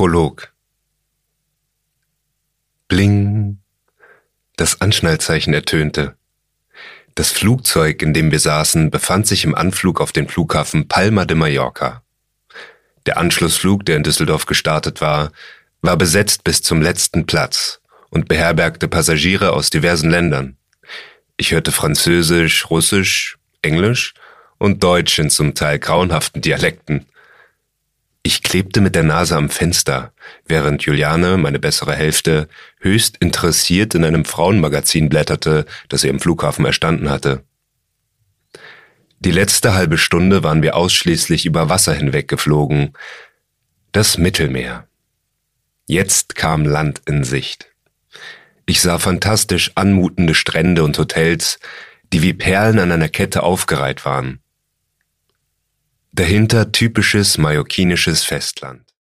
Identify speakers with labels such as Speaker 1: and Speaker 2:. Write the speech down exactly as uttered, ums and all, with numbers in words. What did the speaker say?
Speaker 1: Prolog. Bling. Das Anschnallzeichen ertönte. Das Flugzeug, in dem wir saßen, befand sich im Anflug auf den Flughafen Palma de Mallorca. Der Anschlussflug, der in Düsseldorf gestartet war, war besetzt bis zum letzten Platz und beherbergte Passagiere aus diversen Ländern. Ich hörte Französisch, Russisch, Englisch und Deutsch in zum Teil grauenhaften Dialekten. Ich klebte mit der Nase am Fenster, während Juliane, meine bessere Hälfte, höchst interessiert in einem Frauenmagazin blätterte, das sie am Flughafen erstanden hatte. Die letzte halbe Stunde waren wir ausschließlich über Wasser hinweg geflogen. Das Mittelmeer. Jetzt kam Land in Sicht. Ich sah fantastisch anmutende Strände und Hotels, die wie Perlen an einer Kette aufgereiht waren. Dahinter typisches mallorquinisches Festland.